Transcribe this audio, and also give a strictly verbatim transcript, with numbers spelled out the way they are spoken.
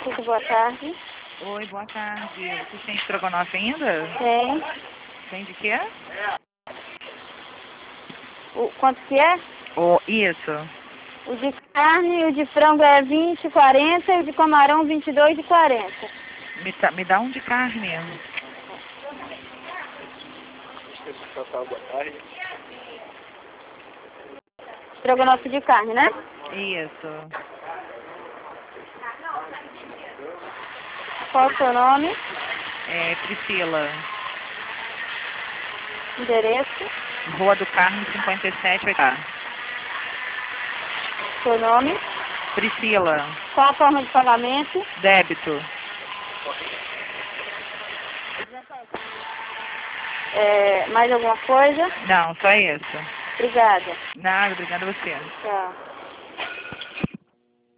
Francisco, boa tarde. Oi, boa tarde. Vocês têm estrogonofe ainda? Tem. Tem de quê? O, quanto que é? Oh, isso. O de carne, o de frango é vinte e quarenta e o de camarão vinte e dois e quarenta. Me, tá- me dá um de carne. Estrogonofe de carne, né? Isso. Qual o seu nome? É Priscila. Endereço? Rua do Carmo, cinquenta e sete, tá? Seu nome? Priscila. Qual a forma de pagamento? Débito. É, mais alguma coisa? Não, só isso. Obrigada. Nada, obrigada a você. Tchau.